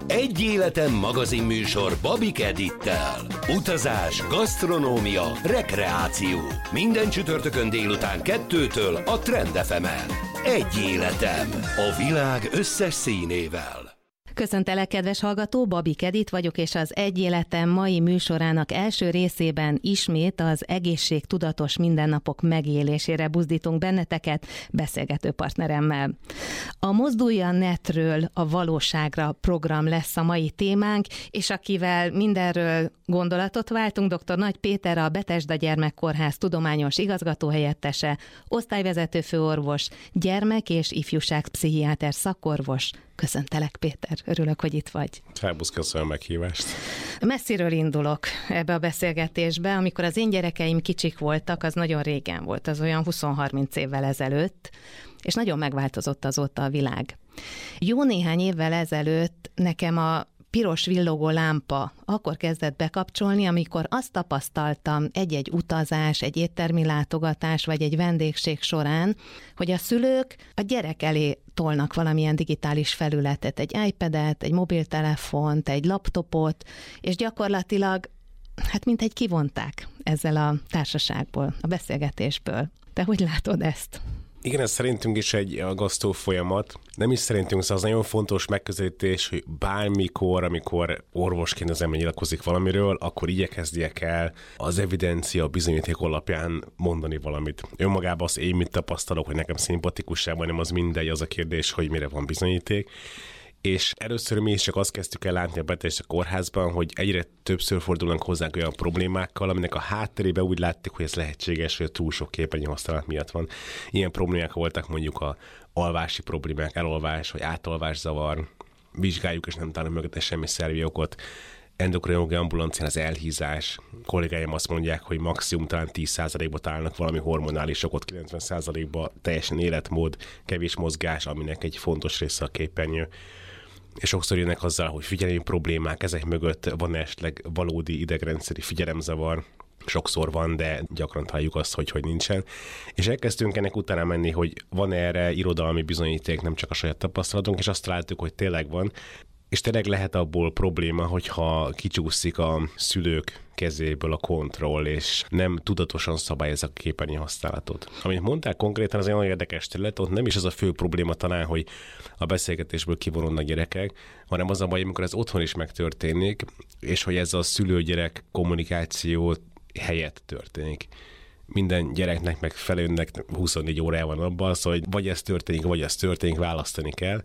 Egy életem magazinműsor Babik Edittel. Utazás, gasztronómia, rekreáció. Minden csütörtökön délután 2-től a Trend FM-en. Egy életem. A világ összes színével. Köszöntelek, kedves hallgató, Babik Edit vagyok, és az Egy életem mai műsorának első részében ismét az egészségtudatos mindennapok megélésére buzdítunk benneteket beszélgető partneremmel. A Mozdulj a netről a valóságra program lesz a mai témánk, és akivel mindenről gondolatot váltunk, dr. Nagy Péter, a Bethesda Gyermekkórház tudományos igazgatóhelyettese, osztályvezető főorvos, gyermek- és ifjúságpszichiáter szakorvos. Köszöntelek, Péter, örülök, hogy itt vagy. Szerbusz, köszönöm a meghívást. Messziről indulok ebbe a beszélgetésbe. Amikor az én gyerekeim kicsik voltak, az nagyon régen volt, az olyan 20-30 évvel ezelőtt, és nagyon megváltozott azóta a világ. Jó néhány évvel ezelőtt nekem a piros villogó lámpa akkor kezdett bekapcsolni, amikor azt tapasztaltam egy-egy utazás, egy éttermi látogatás vagy egy vendégség során, hogy a szülők a gyerek elé tolnak valamilyen digitális felületet, egy iPadet, egy mobiltelefont, egy laptopot, és gyakorlatilag mintegy kivonták ezzel a társaságból, a beszélgetésből. Te hogy látod ezt? Igen, ez szerintünk is egy aggasztó folyamat. Nem is szerintünk, szóval az nagyon fontos megközelítés, hogy bármikor, amikor orvosként az ember nyilatkozik valamiről, akkor igyekeznie el az evidencia, a bizonyíték alapján mondani valamit. Önmagában az én mit tapasztalok, hogy nekem szimpatikus-e, vagy nem, az mindegy, az a kérdés, hogy mire van bizonyíték. És először mi is csak azt kezdtük el látni a Bethesda kórházban, hogy egyre többször fordulnak hozzánk olyan problémákkal, aminek a hátterében úgy láttuk, hogy ez lehetséges, hogy túl sok képernyő használat miatt van. Ilyen problémák voltak mondjuk a alvási problémák, elalvás vagy átalvászavar, vizsgáljuk és nem találunk mögötte semmi szervi okot, endokrinológiai ambulancián az elhízás. Kollégáim azt mondják, hogy maximum talán 10%-ba találnak valami hormonális okot, 90%-ba teljesen életmód, kevés mozgás, aminek egy fontos része a képernyő. És sokszor jönnek azzal, hogy figyelmi problémák, ezek mögött van esetleg valódi idegrendszeri figyelemzavar, sokszor van, de gyakran találjuk azt, hogy nincsen. És elkezdtünk ennek utána menni, hogy van erre irodalmi bizonyíték, nem csak a saját tapasztalatunk, és azt találtuk, hogy tényleg van. És tényleg lehet abból probléma, hogyha kicsúszik a szülők kezéből a kontroll, és nem tudatosan szabályozzák a képernyő használatot. Amit mondták konkrétan, az egy nagyon érdekes terület, ott nem is az a fő probléma talán, hogy a beszélgetésből kivonulnak gyerekek, hanem az a baj, amikor ez otthon is megtörténik, és hogy ez a szülő-gyerek kommunikáció helyett történik. Minden gyereknek meg felőnek 24 órája van abban az, hogy vagy ez történik, választani kell.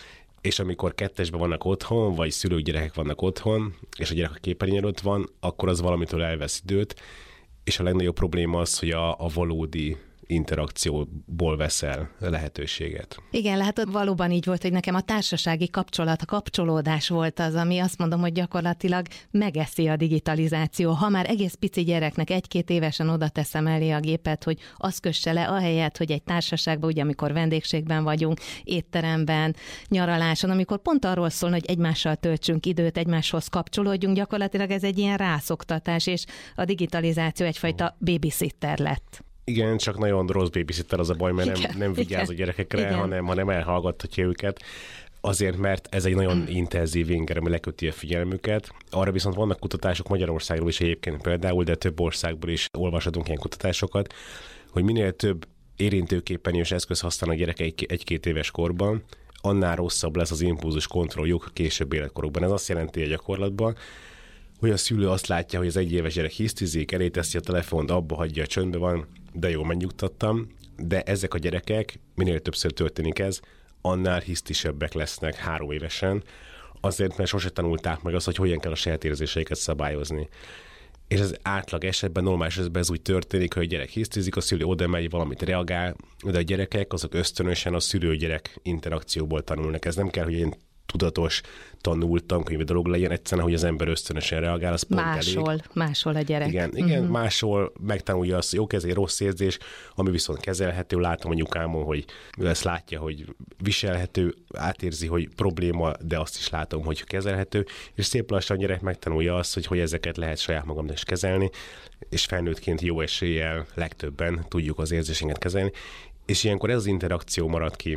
És amikor kettesben vannak otthon, vagy szülők-gyerekek vannak otthon, és a gyerek a képernyőn előtt van, akkor az valamitől elvesz időt, és a legnagyobb probléma az, hogy a valódi interakcióból veszel lehetőséget. Igen, látod, valóban így volt, hogy nekem a társasági kapcsolat, a kapcsolódás volt az, ami azt mondom, hogy gyakorlatilag megeszi a digitalizáció. Ha már egész pici gyereknek 1-2 évesen oda teszem elé a gépet, hogy azt kösse le, ahelyett, hogy egy társaságban, ugye amikor vendégségben vagyunk, étteremben, nyaraláson, amikor pont arról szól, hogy egymással töltsünk időt, egymáshoz kapcsolódjunk, gyakorlatilag ez egy ilyen rászoktatás, és a digitalizáció egyfajta babysitter lett. Igen, csak nagyon rossz babysitter az a baj, mert nem vigyáz a gyerekekre, hanem elhallgattatja őket. Azért, mert ez egy nagyon intenzív inger, ami leköti a figyelmüket. Arra viszont vannak kutatások Magyarországról is egyébként például, de több országból is olvashatunk ilyen kutatásokat, hogy minél több érintőképernyős eszköz használnak gyerekek 1-2 éves korban, annál rosszabb lesz az impulzus kontrolljuk később életkorukban. Ez azt jelenti a gyakorlatban, hogy a szülő azt látja, hogy az 1 éves gyerek hisztizik, eléteszi a telefont, abba hagyja, csöndbe van, de jó, megnyugtattam, de ezek a gyerekek, minél többször történik ez, annál hisztisebbek lesznek 3 évesen, azért, mert sose tanulták meg azt, hogy hogyan kell a saját érzéseiket szabályozni. És az átlag esetben, normális esetben ez úgy történik, hogy a gyerek hisztizik, a szülő oda megy, valamit reagál, de a gyerekek azok ösztönösen a szülő-gyerek interakcióból tanulnak. Ez nem kell, hogy én tudatos tanultam, könyvi dolog legyen, egyszerűen, hogy az ember ösztönösen reagál, az pont elég. Máshol a gyerek. Igen, máshol megtanulja azt, hogy jó, ez egy rossz érzés, ami viszont kezelhető. Látom a nyukámon, hogy ezt látja, hogy viselhető, átérzi, hogy probléma, de azt is látom, hogy kezelhető, és szép lassan a gyerek megtanulja azt, hogy ezeket lehet saját magamnak is kezelni, és felnőttként jó eséllyel legtöbben tudjuk az érzéseinket kezelni, és ilyenkor ez az interakció marad ki.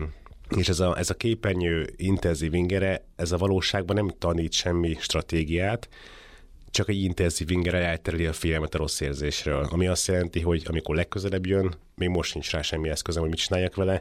És ez a képernyő intenzív ingere, ez a valóságban nem tanít semmi stratégiát, csak egy intenzív ingere eltereli a figyelmet a rossz érzésről, ami azt jelenti, hogy amikor legközelebb jön, még most nincs rá semmi eszközöm, hogy mit csináljak vele,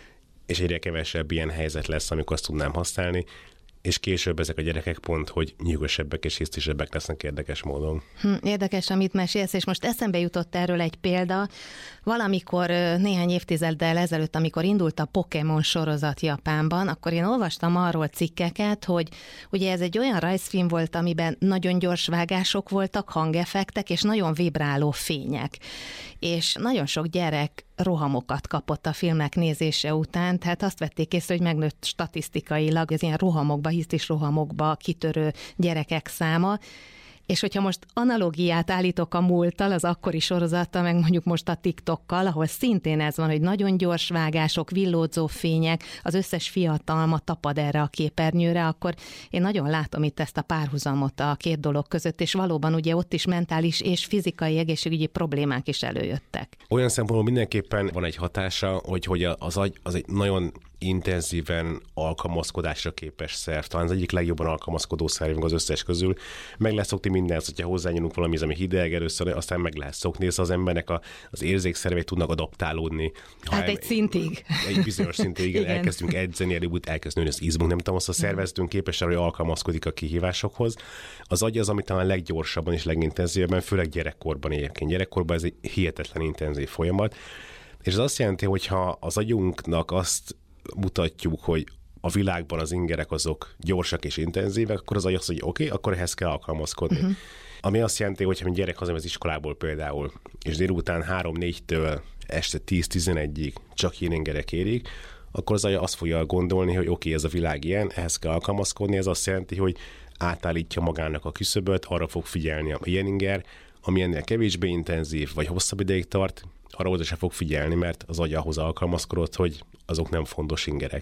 és egyre kevesebb ilyen helyzet lesz, amikor azt tudnám használni, és később ezek a gyerekek pont, hogy nyugosabbak és hisztisebbek lesznek érdekes módon. Érdekes, amit mesélsz, és most eszembe jutott erről egy példa. Valamikor néhány évtizeddel ezelőtt, amikor indult a Pokémon sorozat Japánban, akkor én olvastam arról cikkeket, hogy ugye ez egy olyan rajzfilm volt, amiben nagyon gyors vágások voltak, hangeffektek, és nagyon vibráló fények. És nagyon sok gyerek rohamokat kapott a filmek nézése után, tehát azt vették észre, hogy megnőtt statisztikailag az ilyen rohamokba, hisztis rohamokba kitörő gyerekek száma, és hogyha most analógiát állítok a múlttal, az akkori sorozattal, meg mondjuk most a TikTokkal, ahol szintén ez van, hogy nagyon gyors vágások, villódzó fények, az összes fiatalma tapad erre a képernyőre, akkor én nagyon látom itt ezt a párhuzamot a két dolog között, és valóban ugye ott is mentális és fizikai egészségügyi problémák is előjöttek. Olyan szempontból mindenképpen van egy hatása, hogy az agy az egy nagyon intenzíven alkalmazkodásra képes szerv. Talán az egyik legjobban alkalmazkodó szervünk az összes közül. Meg lehet szokni mindent, hogyha hozzányúlunk valami, ami hideg először, aztán meg lehet szokni, az embernek az érzékszervei tudnak adaptálódni. Hát egy szintig. Egy bizonyos szintig, igen. Elkezdünk edzeni, előbb elkezd nőni az izmunk, nem tudom, azt a szervezetünk képes arra, hogy alkalmazkodik a kihívásokhoz. Az agy az, ami talán leggyorsabban és legintenzívebben, főleg gyerekkorban egyébként. Gyerekkorban ez egy hihetetlen intenzív folyamat. És ez azt jelenti, hogy ha az agyunknak azt mutatjuk, hogy a világban az ingerek azok gyorsak és intenzívek, akkor az agy azt mondja, oké, akkor ehhez kell alkalmazkodni. Ami azt jelenti, hogy ha gyerek hazamegy az iskolából például, és délután 3-4-től este 10-11-ig csak ilyen ingerek érik, akkor az agy azt fogja gondolni, hogy oké, ez a világ ilyen, ehhez kell alkalmazkodni, ez azt jelenti, hogy átállítja magának a küszöböt, arra fog figyelni, a ilyen inger, ami ennél kevésbé intenzív, vagy hosszabb ideig tart, arra oda se fog figyelni, mert az agy ahhoz alkalmazkodott, hogy azok nem fontos ingerek.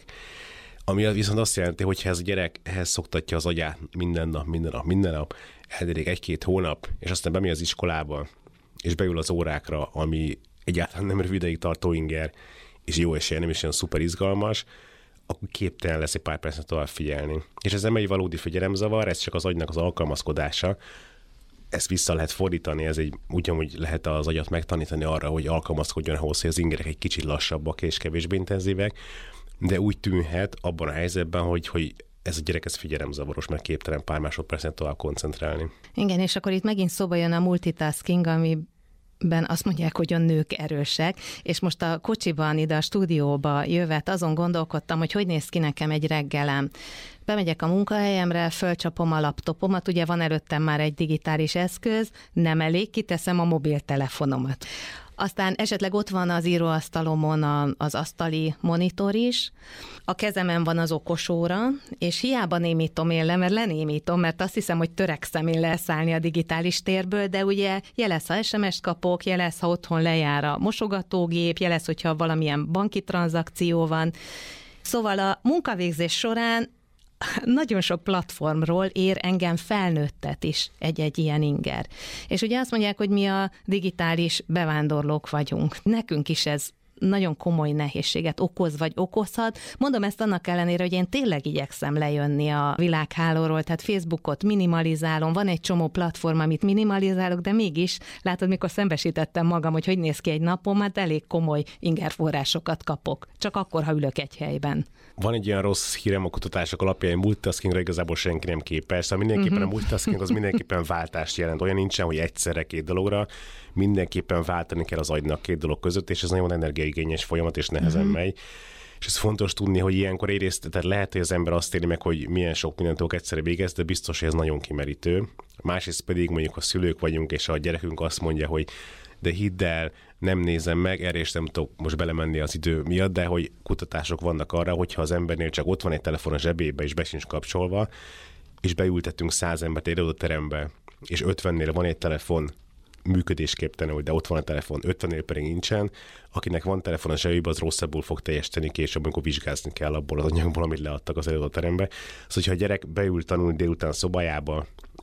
Ami viszont azt jelenti, hogy ha ez a gyerek ehhez szoktatja az agyát minden nap, eltelik 1-2 hónap, és aztán bemegy az iskolába, és beül az órákra, ami egyáltalán nem rövid ideig tartó inger, és jó esélye nem is olyan szuper izgalmas, akkor képtelen lesz egy pár percet tovább figyelni. És ez nem egy valódi figyelemzavar, ez csak az agynak az alkalmazkodása. Ezt vissza lehet fordítani, ez ugyanúgy lehet az agyat megtanítani arra, hogy alkalmazkodjon ahhoz, hogy az ingerek egy kicsit lassabbak és kevésbé intenzívek, de úgy tűnhet abban a helyzetben, hogy ez a gyerek ez figyelemzavaros, mert képtelen pár másodpercet tovább koncentrálni. Igen, és akkor itt megint szóba jön a multitasking, amiben azt mondják, hogy a nők erősek, és most a kocsiban ide a stúdióba jövet, azon gondolkodtam, hogy néz ki nekem egy reggelem. Bemegyek a munkahelyemre, fölcsapom a laptopomat, ugye van előttem már egy digitális eszköz, nem elég, kiteszem a mobiltelefonomat. Aztán esetleg ott van az íróasztalomon az asztali monitor is, a kezemen van az okosóra, és hiába némítom én le, mert lenémítom, mert azt hiszem, hogy törekszem én leszállni a digitális térből, de ugye jelez, ha SMS-t kapok, jelez, ha otthon lejár a mosogatógép, jelez, hogyha valamilyen banki tranzakció van. Szóval a munkavégzés során nagyon sok platformról ér engem felnőttet is egy ilyen inger. És ugye azt mondják, hogy mi a digitális bevándorlók vagyunk. Nekünk is ez nagyon komoly nehézséget okoz, vagy okozhat. Mondom ezt annak ellenére, hogy én tényleg igyekszem lejönni a világhálóról, tehát Facebookot minimalizálom, van egy csomó platform, amit minimalizálok, de mégis, látod, mikor szembesítettem magam, hogy néz ki egy napom, hát elég komoly ingerforrásokat kapok. Csak akkor, ha ülök egy helyben. Van egy olyan rossz hírem a kutatások alapján, multitaskingra igazából senki nem képes. Szóval mindenképpen a multitasking az mindenképpen váltást jelent. Olyan nincsen, hogy egyszerre 2 dologra, mindenképpen váltani kell az agynak 2 dolog között, és ez nagyon energiaigényes folyamat, és nehezen megy. És ez fontos tudni, hogy ilyenkor egyrészt, tehát lehet, hogy az ember azt éli meg, hogy milyen sok mindent tudok egyszerre végezni, de biztos, hogy ez nagyon kimerítő. Másrészt pedig mondjuk, ha szülők vagyunk, és a gyerekünk azt mondja, hogy de hidd el, nem nézem meg, erre is nem tudok most belemenni az idő miatt, de hogy kutatások vannak arra, hogyha az embernél csak ott van egy telefon a zsebébe, és be sincs kapcsolva, és beültetünk 100 embert egy adott terembe, és 50-nél van egy telefon, működésképtelenül, de ott van a telefon, 50-nél pedig nincsen, akinek van telefon a zsebébe, az rosszabbul fog teljesíteni később, amikor vizsgázni kell abból az anyagból, amit leadtak az előadó terembe. Szóval, hogyha a gyerek beül tanulni délután szobájába,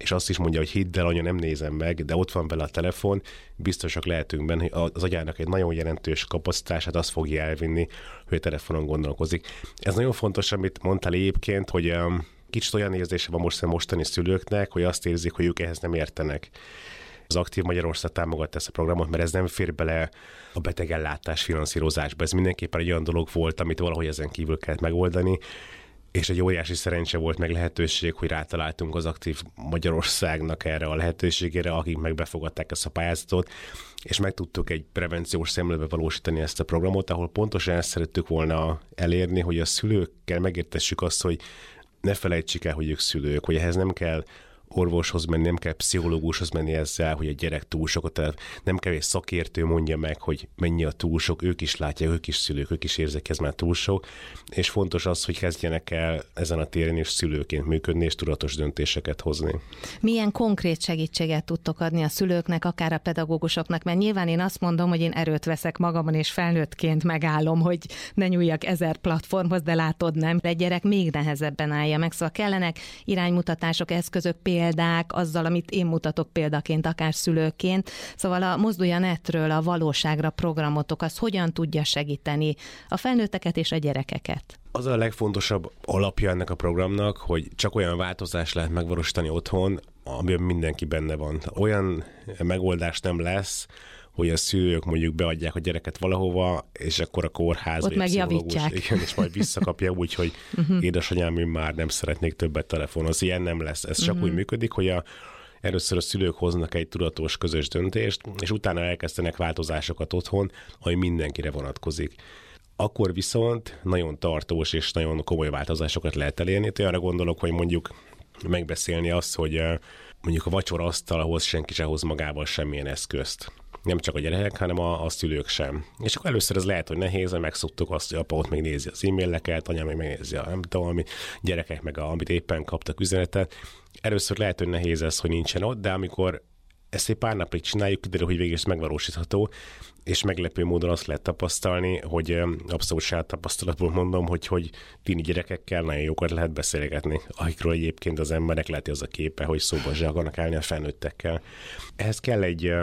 és azt is mondja, hogy hidd el, anya, nem nézem meg, de ott van vele a telefon, biztosak lehetünk benne, hogy az agyának egy nagyon jelentős kapacitását azt fogja elvinni, hogy a telefonon gondolkozik. Ez nagyon fontos, amit mondtál egyébként, hogy kicsit olyan érzése van mostani szülőknek, hogy azt érzik, hogy ők ehhez nem értenek. Az Aktív Magyarország támogatta ezt a programot, mert ez nem fér bele a betegellátás finanszírozásba. Ez mindenképpen egy olyan dolog volt, amit valahogy ezen kívül kellett megoldani, és egy óriási szerencse volt, meg lehetőség, hogy rátaláltunk az Aktív Magyarországnak erre a lehetőségére, akik meg befogadták ezt a pályázatot, és meg tudtuk egy prevenciós szemléletbe valósítani ezt a programot, ahol pontosan ezt szerettük volna elérni, hogy a szülőkkel megértessük azt, hogy ne felejtsük el, hogy ők szülők, hogy ehhez nem kell orvoshoz menni, nem kell pszichológushoz menni ezzel, hogy a gyerek túl sokat, nem kell egy szakértő mondja meg, hogy mennyi a túl sok, ők is látják, ők is szülők, ők is érzik, ez már túl sok, és fontos az, hogy kezdjenek el ezen a téren is szülőként működni, és tudatos döntéseket hozni. Milyen konkrét segítséget tudtok adni a szülőknek, akár a pedagógusoknak, mert nyilván én azt mondom, hogy én erőt veszek magamon, és felnőttként megállom, hogy ne nyúljak 1000 platformhoz, de látod, nem, egy gyerek még nehezebben állja meg, szóval kellenek iránymutatások, eszközök, példák, azzal, amit én mutatok példaként, akár szülőként. Szóval a Mozdulj a netről a valóságra programotok, az hogyan tudja segíteni a felnőtteket és a gyerekeket? Az a legfontosabb alapja ennek a programnak, hogy csak olyan változást lehet megvalósítani otthon, amiben mindenki benne van. Olyan megoldás nem lesz, hogy a szülők mondjuk beadják a gyereket valahova, és akkor a kórház ott megjavítják. Igen, és majd visszakapja úgy, hogy édesanyám, én már nem szeretnék többet telefonozni. Ilyen nem lesz. Ez csak úgy működik, hogy először a szülők hoznak egy tudatos közös döntést, és utána elkezdenek változásokat otthon, ami mindenkire vonatkozik. Akkor viszont nagyon tartós és nagyon komoly változásokat lehet elérni. Arra gondolok, hogy mondjuk megbeszélni azt, hogy mondjuk a vacsoraasztalhoz senki se hoz magával semmilyen eszközt. Nem csak a gyerekek, hanem a szülők sem. És akkor először ez lehet, hogy nehéz, hogy megszoktuk azt, hogy apa ott még nézi az e-maileket, anya még megnézi a nem tudom, gyerekek meg amit éppen kaptak üzenetet. Először lehet, hogy nehéz ez, hogy nincsen ott, de amikor ezt egy pár napig csináljuk, kiderül, hogy végül is megvalósítható, és meglepő módon azt lehet tapasztalni, hogy abszolút saját tapasztalatból mondom, hogy tini gyerekekkel nagyon jókat lehet beszélgetni, akikről egyébként az emberek látja az a képe, hogy szóba se akarnak állni a felnőttekkel. Ehhez kell egy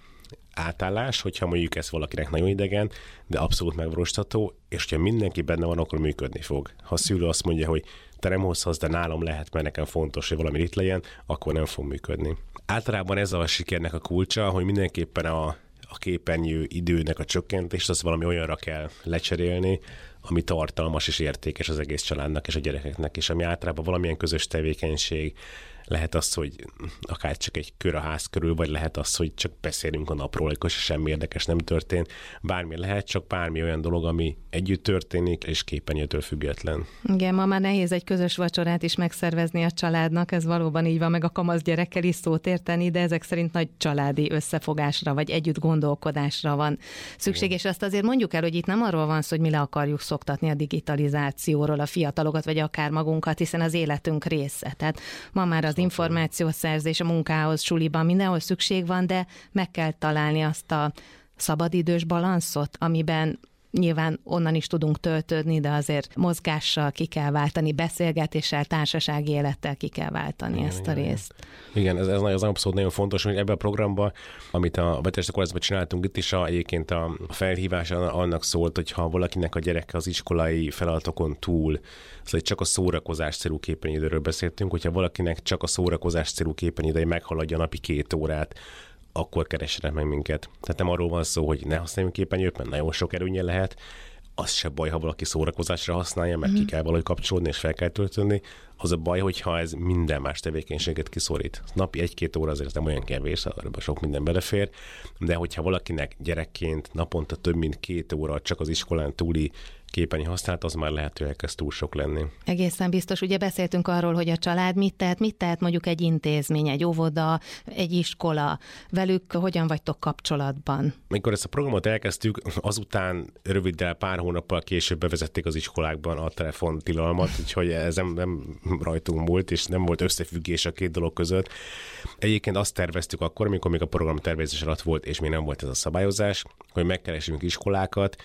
átállás, hogyha mondjuk ez valakinek nagyon idegen, de abszolút megvalósítható, és hogyha mindenki benne van, akkor működni fog. Ha a szülő azt mondja, hogy te nem hozhatsz, de nálam lehet, mert nekem fontos, hogy valami itt legyen, akkor nem fog működni. Általában ez a sikernek a kulcsa, hogy mindenképpen a képernyő időnek a csökkentést, az valami olyanra kell lecserélni, ami tartalmas és értékes az egész családnak és a gyerekeknek, és ami általában valamilyen közös tevékenység, lehet az, hogy akár csak egy kör a ház körül, vagy lehet az, hogy csak beszélünk a napról, hogy semmi érdekes nem történt. Bármi lehet, csak bármi olyan dolog, ami együtt történik, és képernyőtől független. Igen, ma már nehéz egy közös vacsorát is megszervezni a családnak, ez valóban így van, meg a kamasz gyerekkel is szót érteni, de ezek szerint nagy családi összefogásra, vagy együtt gondolkodásra van szükség, és azt azért mondjuk el, hogy itt nem arról van szó, hogy mi le akarjuk szoktatni a digitalizációról a fiatalokat, vagy akár magunkat, hiszen az életünk része. Tehát ma már az információszerzés a munkához, suliban, mindenhol szükség van, de meg kell találni azt a szabadidős balanszot, amiben nyilván onnan is tudunk töltődni, de azért mozgással ki kell váltani, beszélgetéssel, társasági élettel ki kell váltani ezt a részt. Igen, ez abszolút nagyon fontos, hogy ebben a programban, amit a Betesda Kórházban csináltunk, itt is egyébként a felhívás annak szólt, hogy ha valakinek a gyereke az iskolai feladatokon túl, szóval csak a szórakozás célú képernyőidőről beszéltünk, hogyha valakinek csak a szórakozás célú képernyőidő meghaladja napi 2 órát, akkor keressenek meg minket. Tehát nem arról van szó, hogy ne használjunk képernyőt, mert nagyon sok előnye lehet. Az se baj, ha valaki szórakozásra használja, mert ki kell valahogy kapcsolódni és fel kell tölteni. Az a baj, hogyha ez minden más tevékenységet kiszorít. Napi 1-2 óra azért nem olyan kevés, arra sok minden belefér, de hogyha valakinek gyerekként naponta több mint 2 óra csak az iskolán túli képernyő használat, az már lehet, hogy elkezd túl sok lenni. Egészen biztos. Ugye beszéltünk arról, hogy a család mit tehet mondjuk egy intézmény, egy óvoda, egy iskola. Velük hogyan vagytok kapcsolatban? Amikor ezt a programot elkezdtük, azután röviddel pár hónappal később bevezették az iskolákban a telefontilalmat, úgyhogy ez nem rajtunk múlt, és nem volt összefüggés a két dolog között. Egyébként azt terveztük akkor, amikor még a program tervezés alatt volt, és még nem volt ez a szabályozás, hogy megkeresünk iskolákat,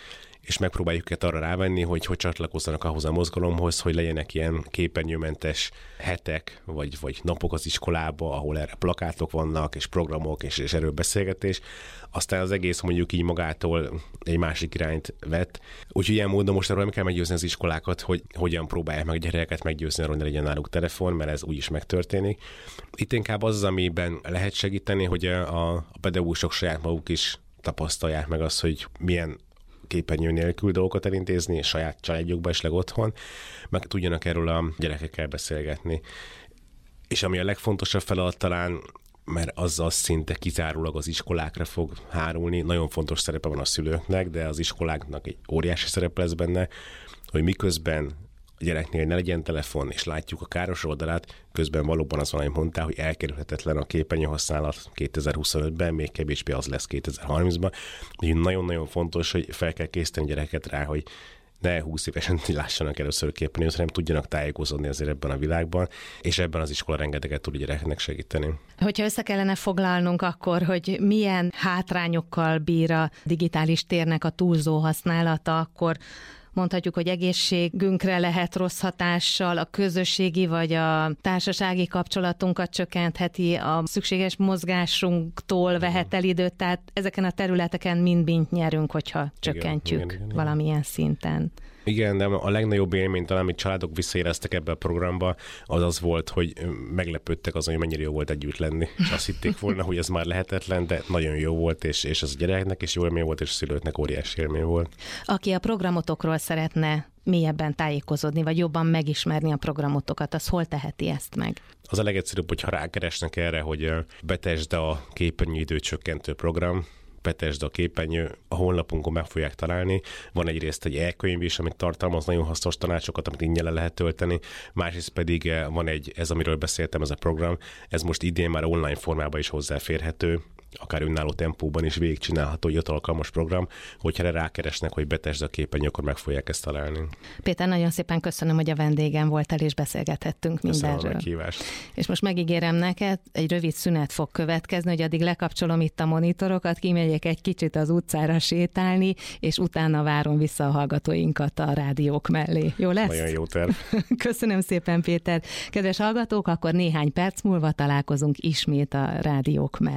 és megpróbáljuk őket arra rávenni, hogy csatlakozzanak ahhoz a mozgalomhoz, hogy legyenek ilyen képernyőmentes hetek, vagy napok az iskolába, ahol erre plakátok vannak, és programok, és erről beszélgetés. Aztán az egész mondjuk így magától egy másik irányt vett. Úgyhogy ilyen módon most arról nem kell meggyőzni az iskolákat, hogy hogyan próbálják meg a gyerekeket meggyőzni arról, hogy ne legyen náluk telefon, mert ez úgyis megtörténik. Itt inkább az, amiben lehet segíteni, hogy a pedagógusok saját maguk is tapasztalják meg azt, hogy milyen képernyő nélkül dolgokat elintézni, és saját családjukban is otthon, meg tudjanak erről a gyerekekkel beszélgetni. És ami a legfontosabb feladat talán, mert azzal szinte kizárólag az iskolákra fog hárulni, nagyon fontos szerepe van a szülőknek, de az iskoláknak egy óriási szerepe lesz benne, hogy miközben a gyereknél ne legyen telefon, és látjuk a káros oldalát, közben valóban az van, amit mondtál, hogy elkerülhetetlen a képernyő használat 2025-ben, még kevésbé az lesz 2030-ban. Úgyhogy nagyon-nagyon fontos, hogy fel kell készíteni gyereket rá, hogy ne 20 évesen lássanak először képernyőt, hanem tudjanak tájékozódni azért ebben a világban, és ebben az iskola rengeteget tud a gyereknek segíteni. Hogyha össze kellene foglalnunk akkor, hogy milyen hátrányokkal bír a digitális térnek a túlzó használata, akkor mondhatjuk, hogy egészségünkre lehet rossz hatással, a közösségi vagy a társasági kapcsolatunkat csökkentheti, a szükséges mozgásunktól vehet el időt, tehát ezeken a területeken mind nyerünk, hogyha csökkentjük igen. Valamilyen szinten. Igen, de a legnagyobb élmény talán, amit családok visszaéreztek ebbe a programba, az volt, hogy meglepődtek azon, hogy mennyire jó volt együtt lenni. És azt hitték volna, hogy ez már lehetetlen, de nagyon jó volt, és ez a gyereknek is jó élmény volt, és a szülőknek óriási élmény volt. Aki a programotokról szeretne mélyebben tájékozódni, vagy jobban megismerni a programotokat, az hol teheti ezt meg? Az a legegyszerűbb, hogyha rákeresnek erre, hogy Betesd a képernyőidő csökkentő program, Betesd a képernyő, a honlapunkon meg fogják találni. Van egyrészt egy e-könyv is, amit tartalmaz nagyon hasznos tanácsokat, amit ingyen le lehet tölteni. Másrészt pedig van ez, amiről beszéltem, ez a program. Ez most idén már online formában is hozzáférhető, akár önálló tempóban is végigcsinálható, egy alkalmas program, hogyha rákeresnek, hogy Betesd a képernyő, akkor meg fogják ezt találni. Péter, nagyon szépen köszönöm, hogy a vendégem voltál, és beszélgethettünk mindenről. Köszönöm a meghívást. És most megígérem neked, egy rövid szünet fog következni, hogy addig lekapcsolom itt a monitorokat, kimegyek egy kicsit az utcára sétálni, és utána várom vissza a hallgatóinkat a rádiók mellé. Jó lesz? Nagyon jó terv. Köszönöm szépen, Péter. Kedves hallgatók, akkor néhány perc múlva találkozunk ismét a rádiók mellé.